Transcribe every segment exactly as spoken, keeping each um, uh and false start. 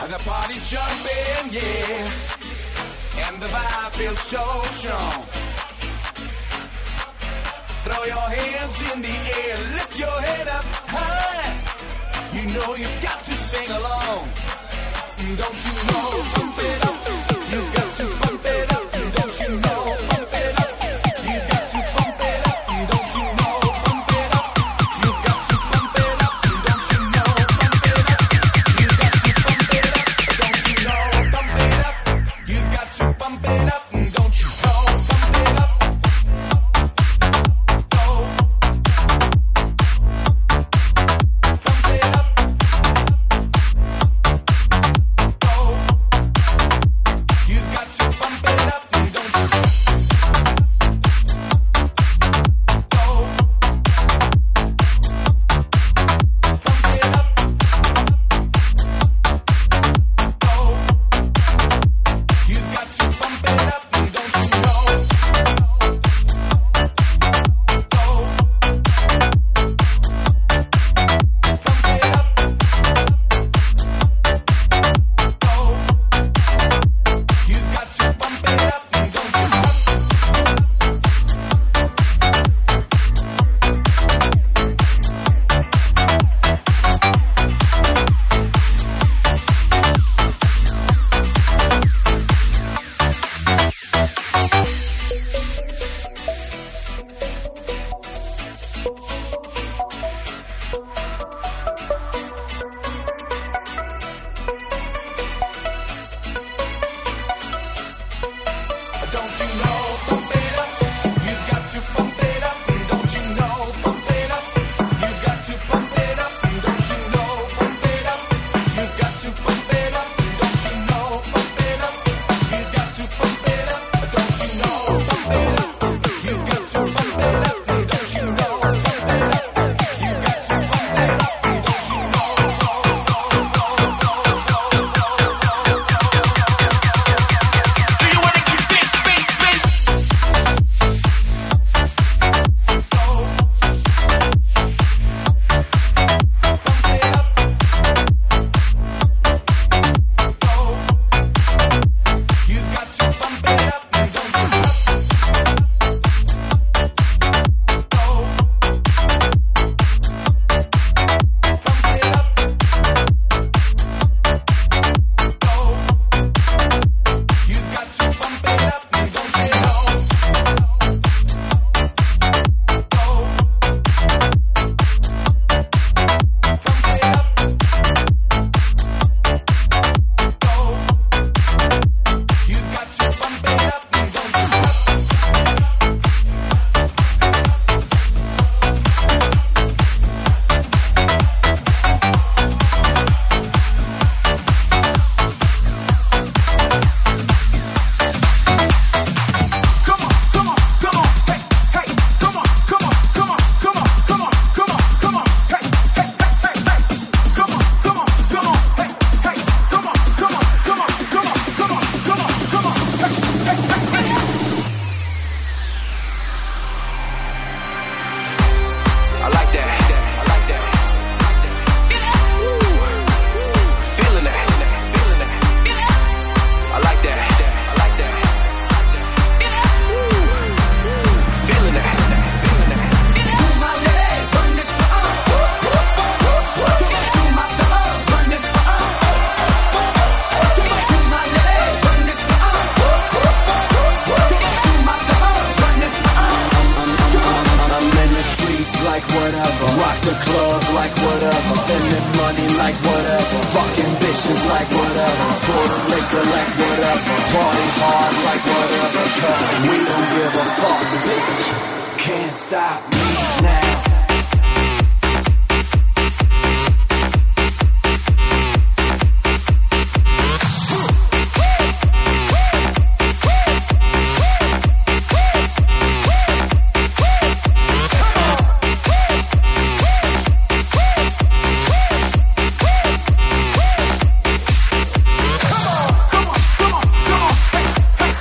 The party's jumping, yeah, and the vibe feels so strong. Throw your hands in the air, lift your head up high. You know you've got to sing along. Don't you know, pump it up. You've got to pump it up. Don't you know, pump it up. You've got to pump it up. Don't you know, pump it up. You've got to pump it up. Don't you know, pump it up. You've got to pump it up. Don't you know, pump it up. You've got to pump it up. Don't you know, pump it up.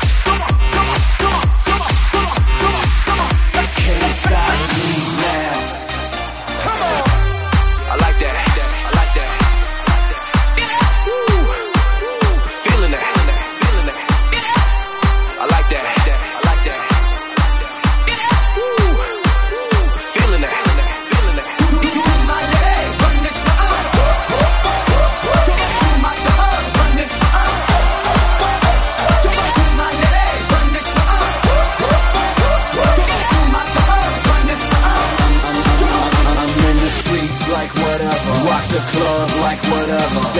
Now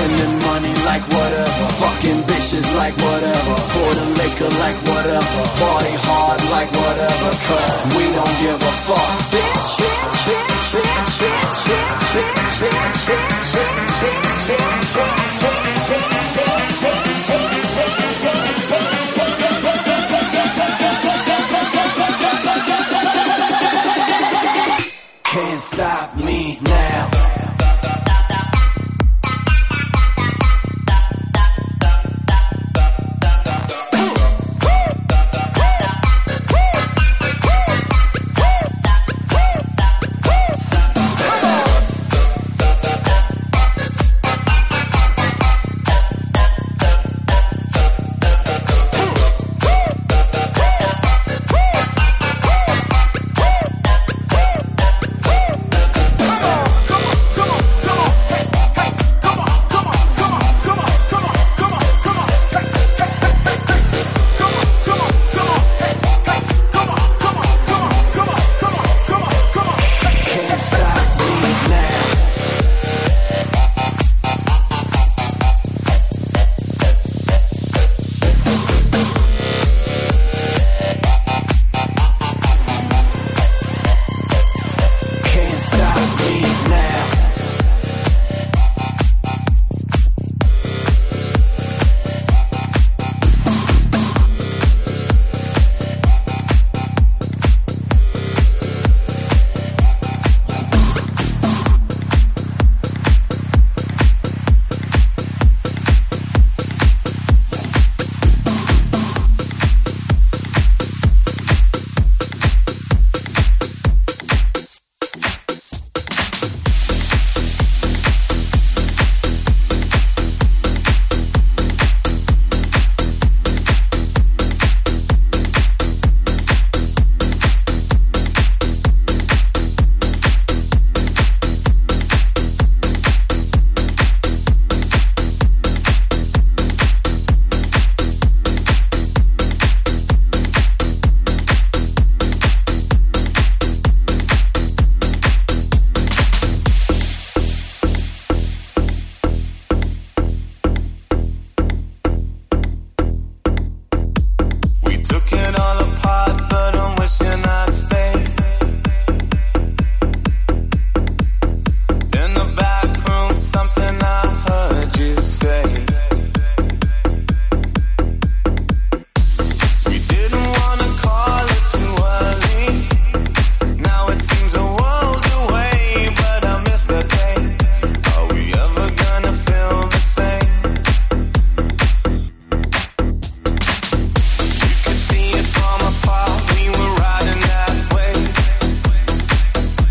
Spending money like whatever, fucking bitches like whatever, pour the liquor like whatever, party hard like whatever, cause we don't give a fuck, bitch, bitch, bitch, bitch, bitch, bitch, bitch, bitch, bitch, bitch, bitch, bitch. Can't stop me now.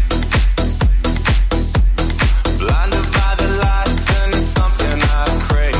Blinded by the lights and it's something I crave.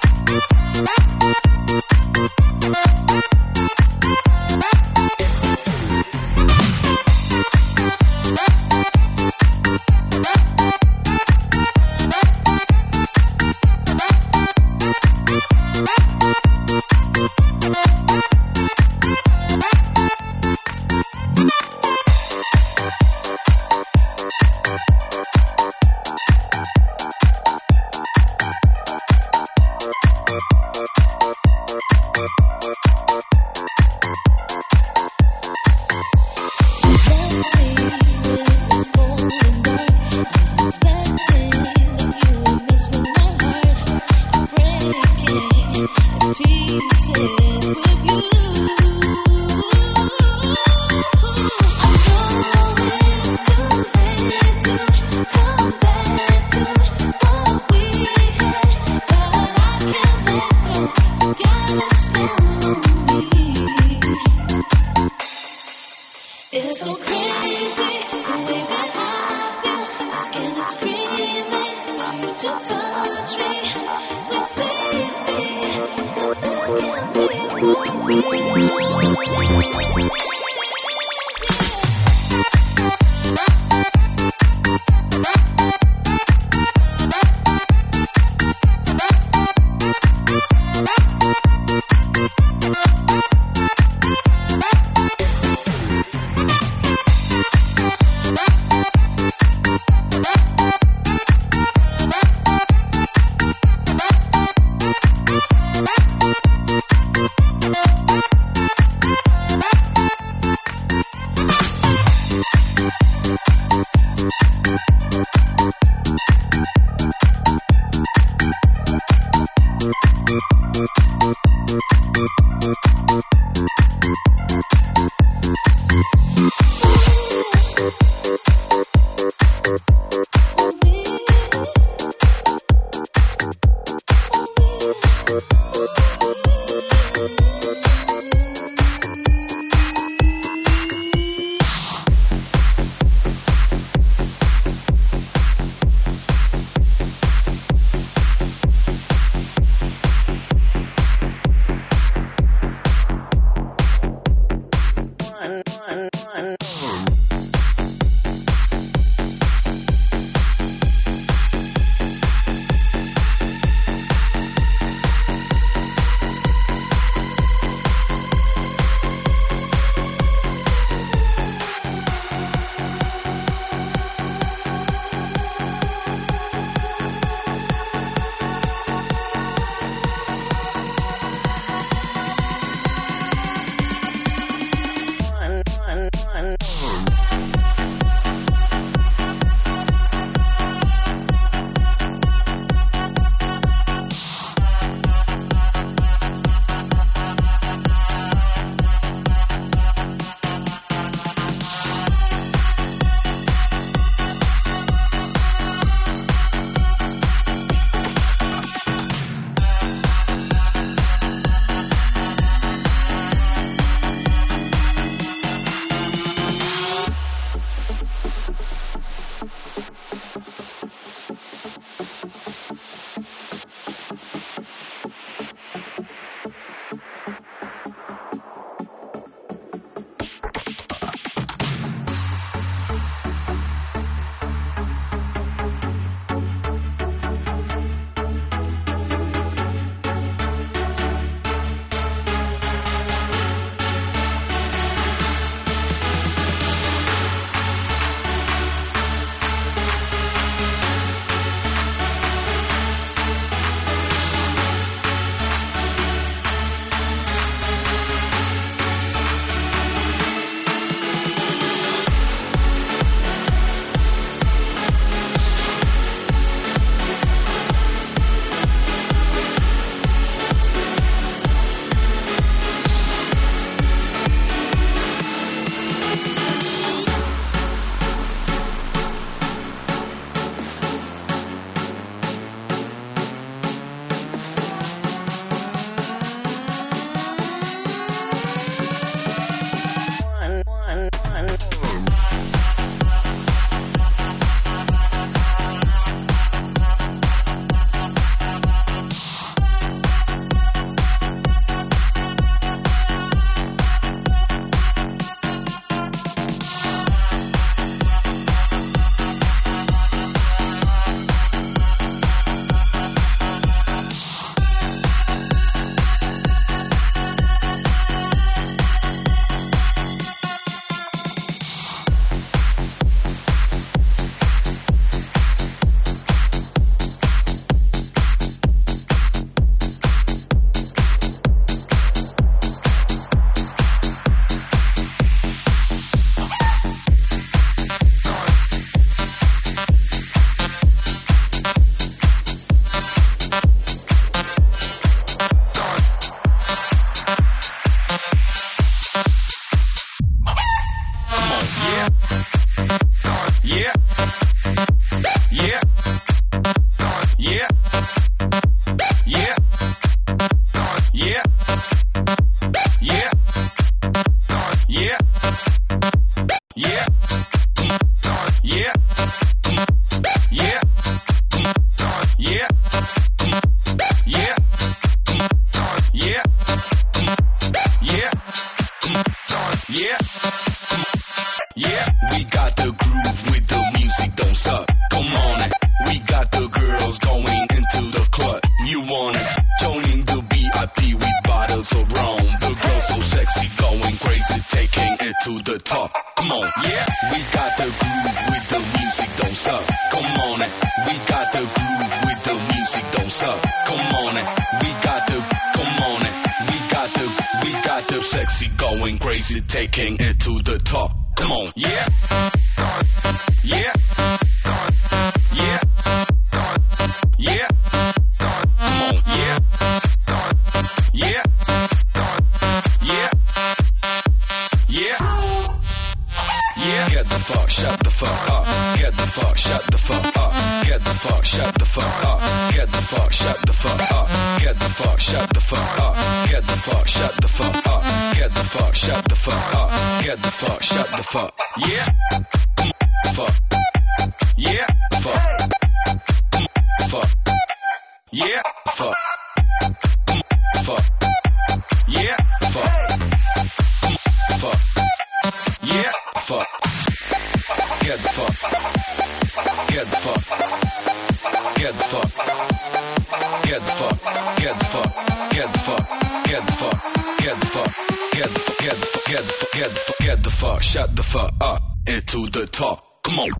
suck. Come on and we got the groove with the music don't suck. Come on and we got the, come on and we got the, we got the sexy going crazy, taking it to the top. Come on, yeah, yeah, yeah, yeah. Come on, yeah, yeah, yeah, yeah. Yeah. Get the fuck, shut the fuck up. Get the fuck, shut the fuck up. Get the fuck, shut the fuck up. Get the fuck, shut the fuck up. Get the fuck, shut the fuck up. Get the fuck, shut the fuck up. Get the fuck, shut the fuck up. Get the fuck, shut the fuck. Yeah. Fuck. Yeah. Fuck. Fuck. Yeah. Fuck. Fuck. Yeah. Fuck. Fuck. Yeah. Fuck. Get the fuck. Get the fuck. Get the fuck. Get the fuck. Get the fuck. Get the fuck. Get the fuck. Get the fuck. Get the fuck. Get the fuck. Get the fuck. Get the fuck. Get the fuck. Shut the fuck up. Into the top. Come on.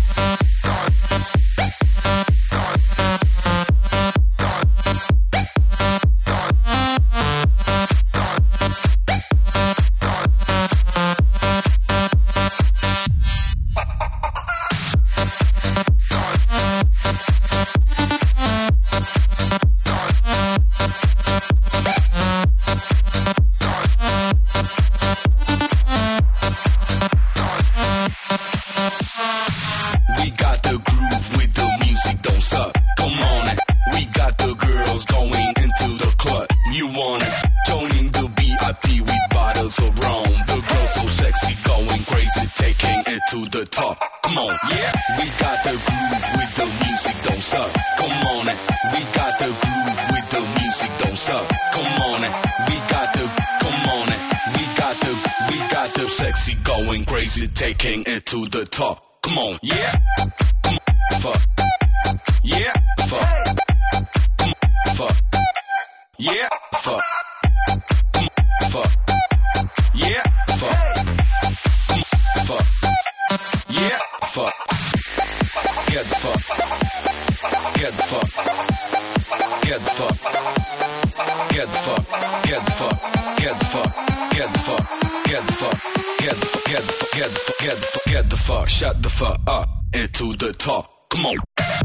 Taking it to the top. Come on, yeah. Fuck. Yeah. Fuck. Fuck. Yeah. Fuck. Fuck. Yeah. Fuck. Fuck. Yeah. Fuck. Get the fuck. Get the fuck. Get the fuck. Get the fuck. Get the fuck. Get the fuck. Get the fuck. Get the fuck. Get the fuck, get the fuck, get the fuck, get the fuck, get the fuck, shut the fuck up, into the top. Come on.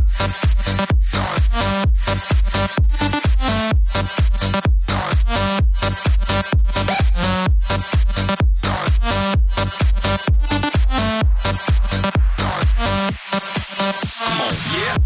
Come on, yeah.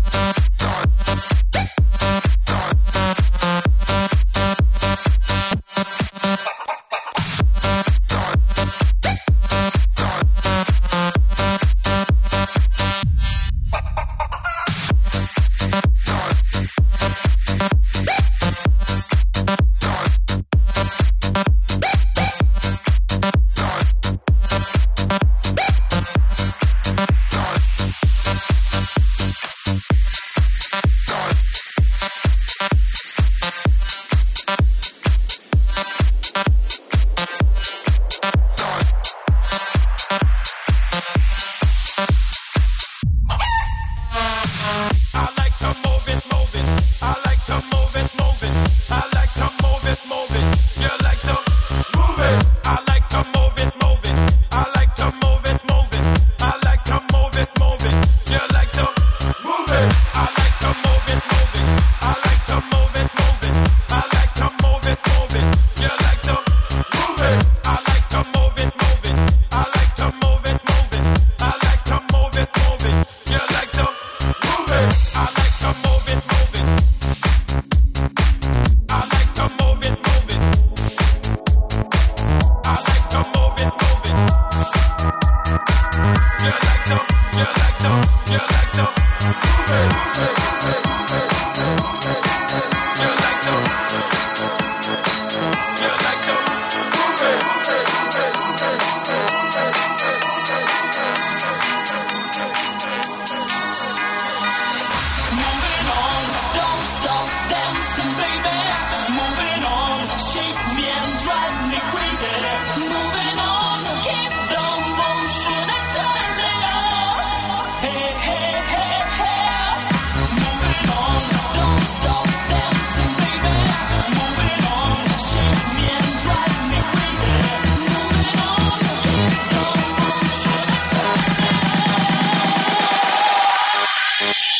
Hey, hey.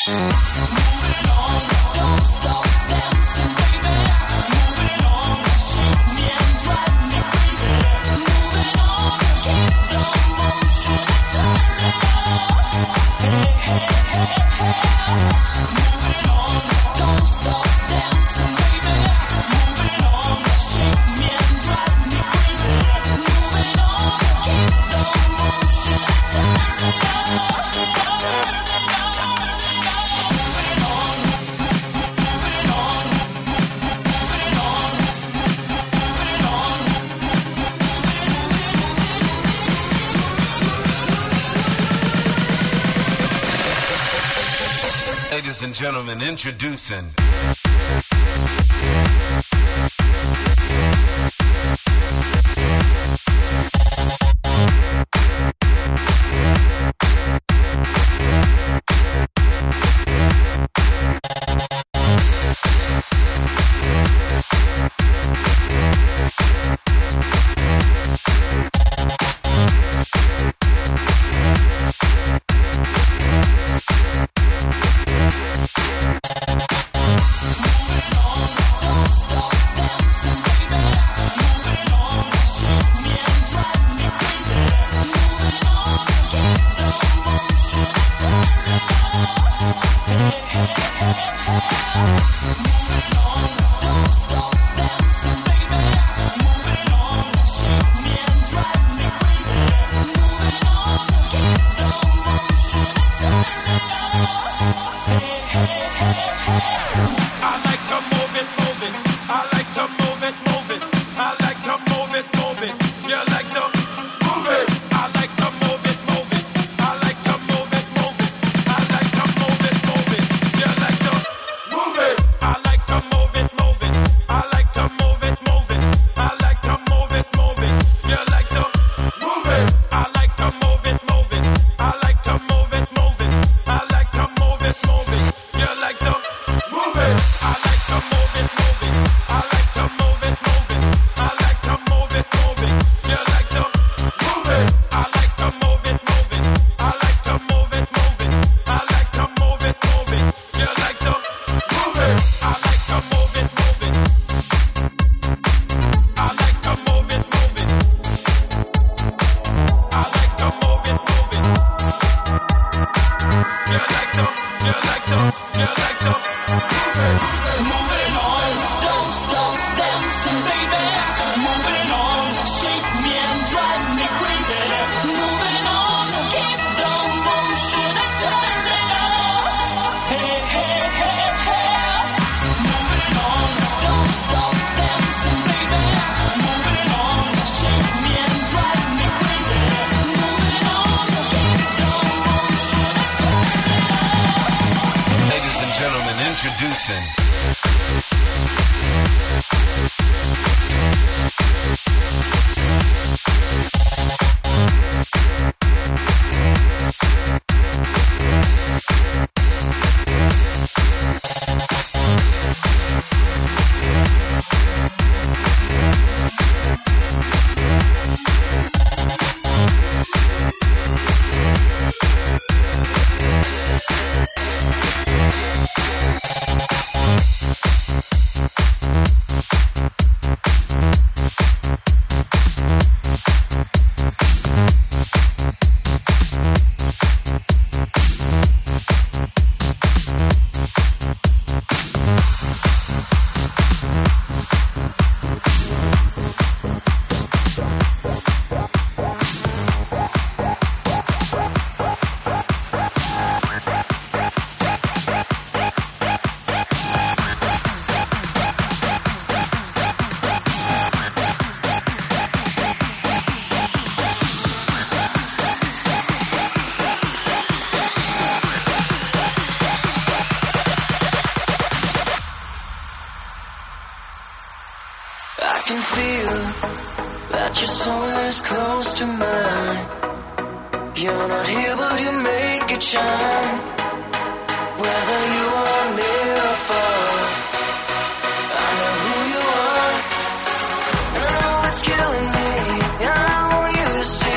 Ladies and gentlemen, introducing.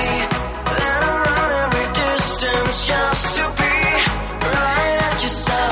Just to be right at your side.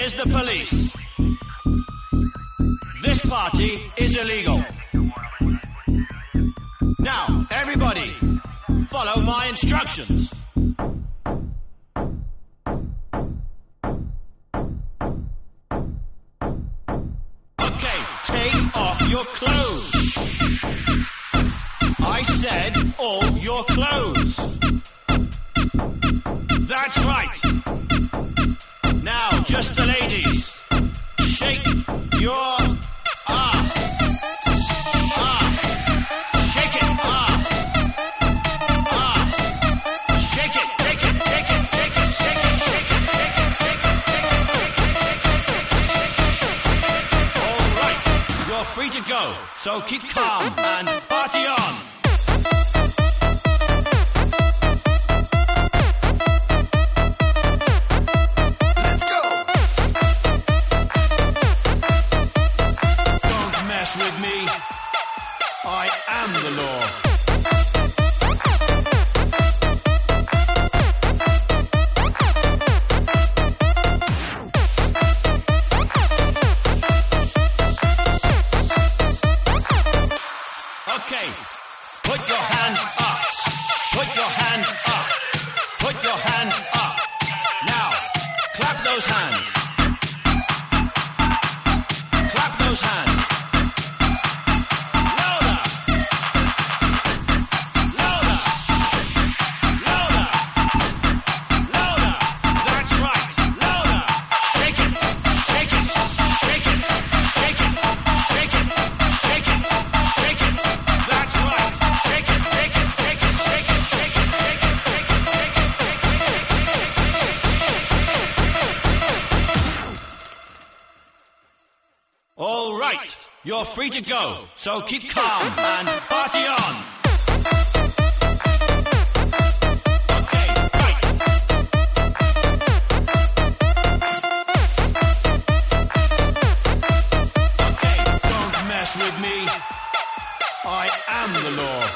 is the police. This party is illegal. Now, everybody, follow my instructions. Okay, take off your clothes. I said all your clothes. That's right. Now, just the ladies. Shake your ass. Ass. Shake it, ass. Ass. Shake it, shake it, shake it, shake it, shake it, shake it, shake it, shake it, shake it. All right, you're free to go. So keep calm and party on. With me, I am the law. Okay, put your hands up. Put your hands up. Put your hands up. Now, clap those hands. Clap those hands. You're free to go, so keep calm and party on. Okay, right. Okay, don't mess with me. I am the law.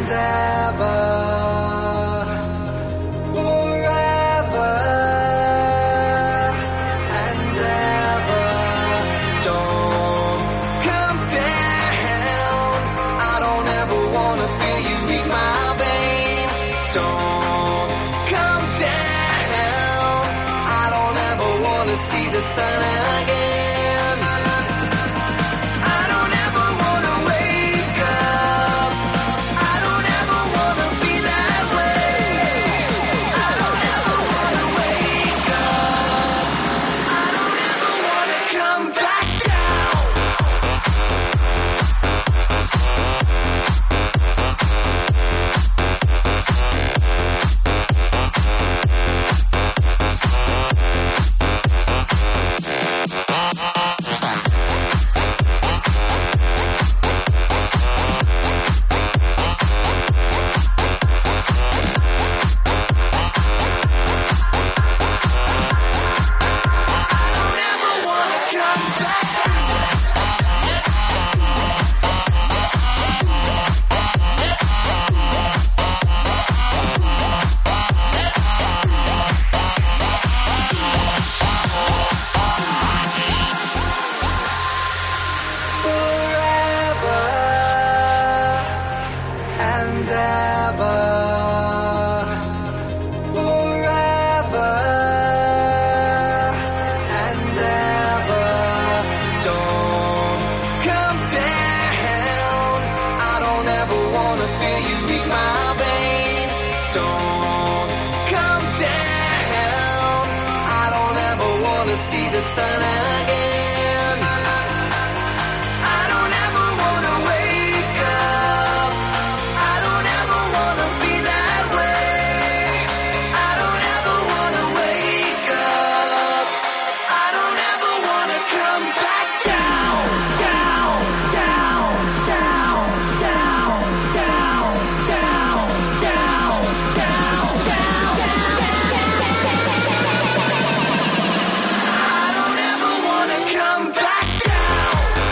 and ever, forever and ever. Don't come down. I don't ever wanna feel you leave my veins. Don't come down. I don't ever wanna see the sun again. I don't ever wanna wake up. I don't ever wanna be that way. I don't ever wanna wake up. I don't ever wanna come back down. Forever and ever, forever and ever. Don't come down. I don't ever wanna feel you leave my veins. Don't come down. I don't ever wanna see the sun again. I don't ever wanna wake up. I don't ever wanna be that way. I don't ever wanna wake up. I don't ever wanna come back down. Down, down, down, down, down, down, down, down, down, I don't ever wanna come back down.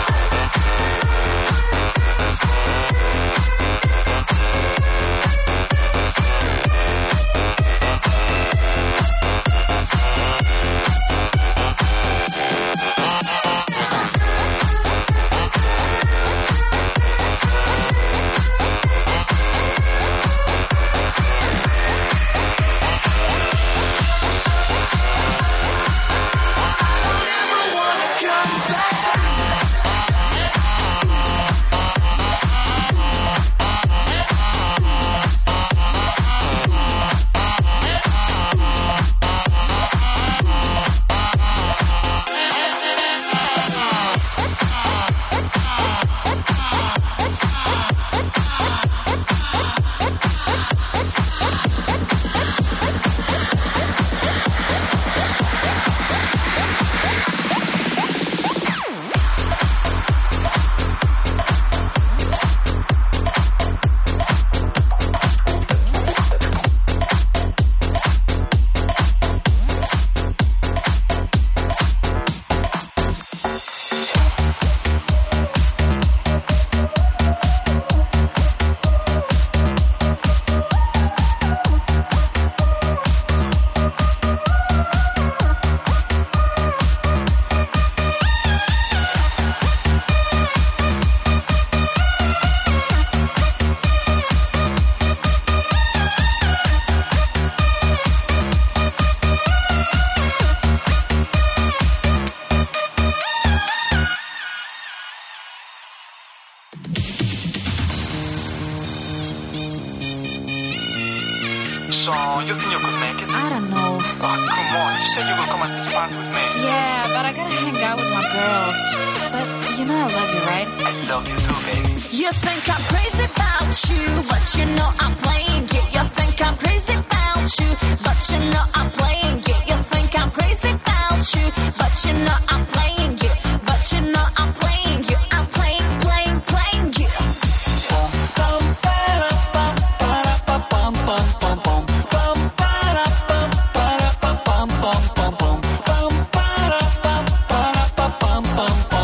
So, you think you could make it? I don't know. Oh, come on. You said you would come at this party with me. Yeah, but I gotta hang out with my girls. But you know I love you, right? I love you too, baby. You think I'm crazy about you, but you know I'm playing it. You think I'm crazy about you, but you know I'm playing it. You think I'm crazy about you, but you know I'm playing it. But you know I'm playing you. I'm playing, playing, playing you.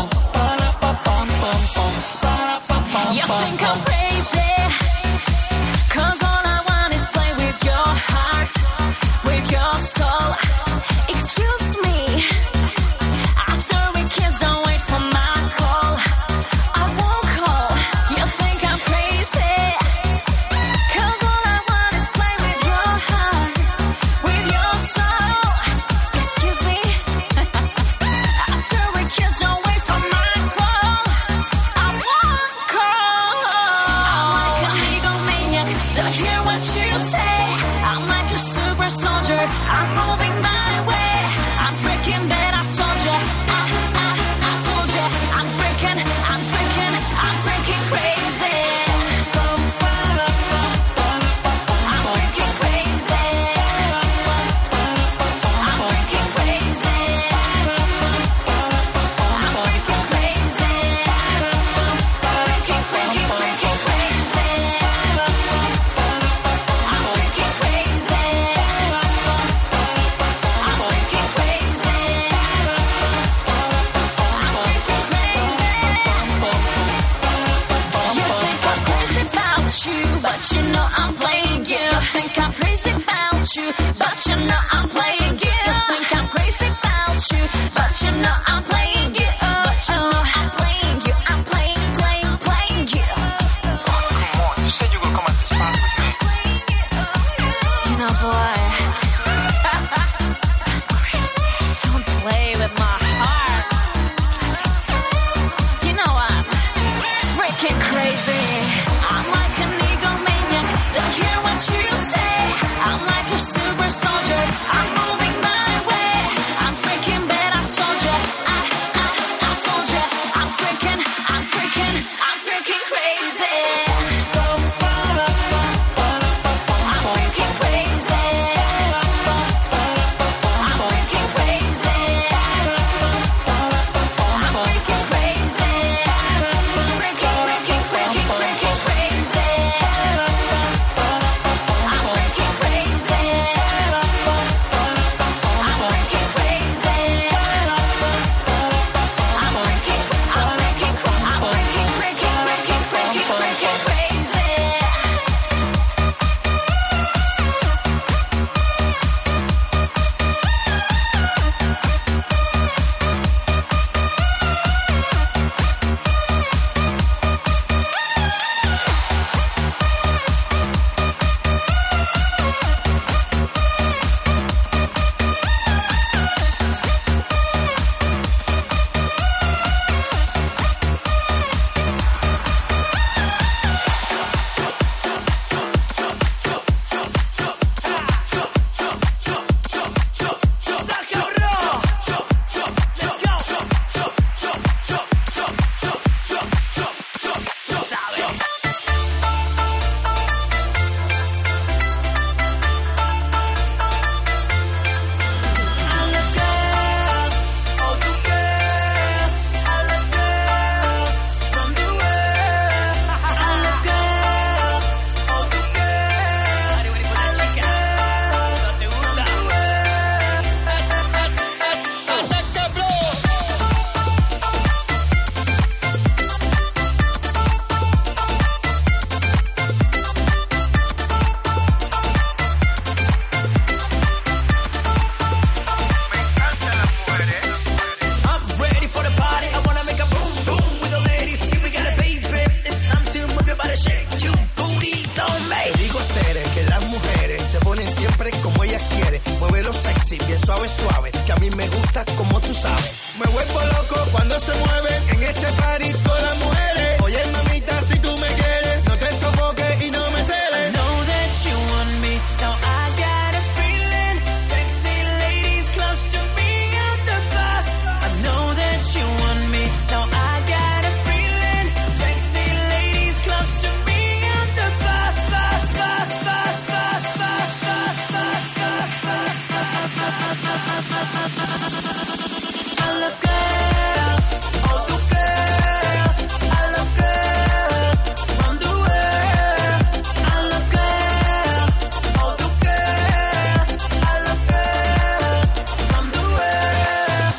You think I'm crazy, to hear what you say. I'm like a super soldier, I'm moving my way. I'm freaking bad, I told you. I, I, I told you. I'm freaking, I'm freaking, I'm freaking crazy. I'm freaking crazy. I'm freaking crazy. I'm freaking crazy. Freaking, freaking, freaking crazy. I'm freaking crazy. I'm freaking crazy. I'm freaking crazy. You think I'm crazy about you, but you know I'm playing you. You think I'm crazy about you, but you know I'm playing you. You think I'm crazy about you, but you know I'm playing you. But you know I'm playing you. I'm playing, playing, playing you. Come on, you said you would come at this party with me. You know, boy, don't play with my heart. You know I'm freaking crazy. I'm like an egomaniac. To hear what you say, I'm like a super soldier. I'm moving my way. I'm freaking bad. I told you. I, I, I told you. I'm freaking, I'm freaking, I'm freaking crazy. I'm freaking crazy. I'm freaking crazy. I'm freaking crazy. Freaking, freaking, freaking, freaking crazy. I'm freaking crazy. I'm freaking crazy. I'm freaking, I'm freaking, I'm freaking, freaking, freaking, freaking, freaking crazy. I'm ready for the party. I wanna make a boom boom with the ladies. See, we got a baby. It's time to move your body, shake you booties on me. Te digo Cere que las mujeres se ponen siempre como ellas quieren. Muévelo sexy, bien suave, suave. Que a mí me gusta como tú sabes. Me vuelvo loco cuando se mueven en este party todas las mujeres. Oye, mamita, si tú me quieres, no te sofoques y no me celes. I know that you want me. Now I got a feeling. Sexy ladies close to me at the bus. I know that you want me. Now I got a feeling. Sexy ladies close to me at the bus, bus, bus, bus, bus, bus, bus, bus, bus, bus, bus, bus. I love girls, all the girls. I love girls from the world. I love girls, all the girls. I love girls from the world.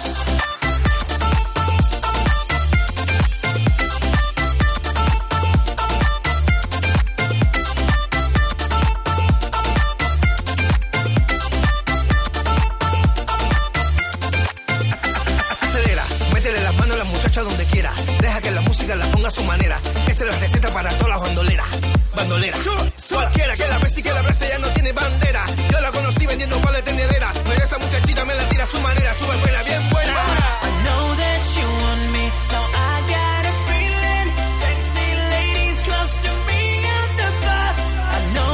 Acelera, métele las manos a la muchacha donde quiera. Deja que la música la ponga a su manera. Esa es la receta para todas las bandoleras. Bandolera. Cualquiera que la bese y que la abrace ya no tiene bandera. Yo la conocí vendiendo palas de tenedera. Pero esa muchachita me la tira a su manera. Súper buena, bien buena. I know that you want me. Now I got a feeling. Sexy ladies close to me at the bus. I know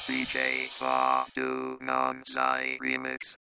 D J Fa Du Non Sai Remix.